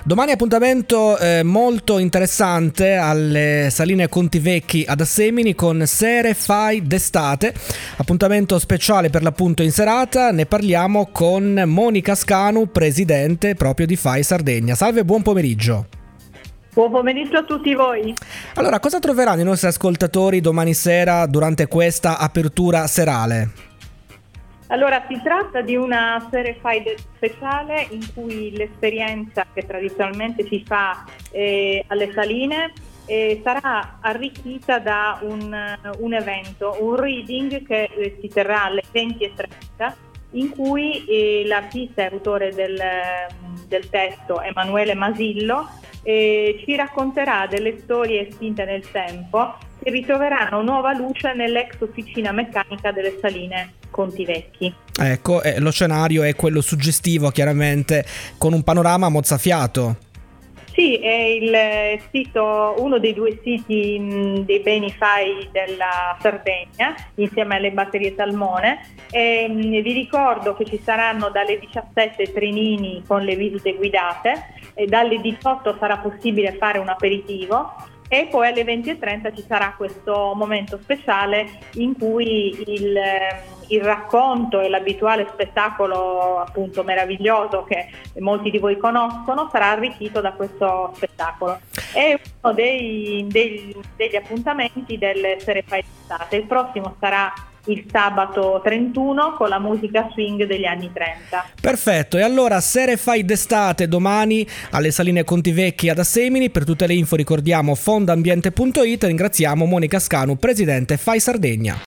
Domani appuntamento molto interessante alle Saline Contivecchi ad Assemini con Sere Fai d'Estate, appuntamento speciale per l'appunto in serata. Ne parliamo con Monica Scanu, presidente proprio di Fai Sardegna. Salve, buon pomeriggio. Buon pomeriggio a tutti voi. Allora, cosa troveranno i nostri ascoltatori domani sera durante questa apertura serale? Allora, si tratta di una Sere Fai speciale in cui l'esperienza che tradizionalmente si fa alle Saline sarà arricchita da un evento, un reading che si terrà alle 20:30, in cui l'artista e autore del testo, Emanuele Masillo, ci racconterà delle storie estinte nel tempo che ritroveranno nuova luce nell'ex officina meccanica delle Saline Contivecchi. Ecco, lo scenario è quello suggestivo, chiaramente, con un panorama mozzafiato. Sì, è il sito, uno dei due siti dei beni FAI della Sardegna, insieme alle batterie Salmone. Vi ricordo che ci saranno dalle 17 trenini con le visite guidate, e dalle 18 sarà possibile fare un aperitivo, e poi alle 20:30 ci sarà questo momento speciale in cui il racconto e l'abituale spettacolo, appunto meraviglioso, che molti di voi conoscono, sarà arricchito da questo spettacolo. È uno degli appuntamenti delle Sere Fai d'Estate. Il prossimo sarà il sabato 31 con la musica swing degli anni 30. Perfetto, e allora Sere Fai d'Estate domani alle Saline Contivecchi ad Assemini. Per tutte le info ricordiamo fondambiente.it. Ringraziamo Monica Scanu, presidente Fai Sardegna.